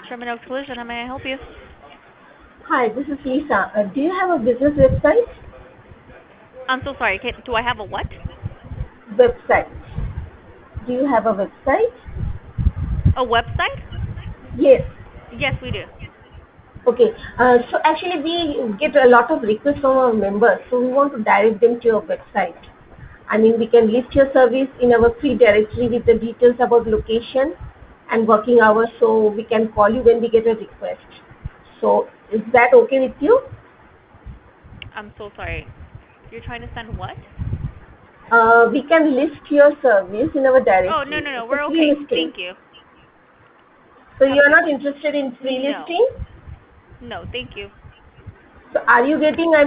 Sherman Oaks Collision, how may I help you? Hi, this is Lisa. Do you have a business website? I'm so sorry. Do I have a what? Website. Do you have a website? A website? Yes. Yes, we do. Okay. So actually, we get a lot of requests from our members, so we want to direct them to your website. I mean, we can list your service in our free directory with the details about location and working hours, so we can call you when we get a request. So, is that okay with you? I'm so sorry. You're trying to send what? We can list your service in our Oh, no, directory. no, no. It's a We're free okay. listing. Thank you. So, you Have a are good not one. interested in free No. listing? No, thank you. So are you getting,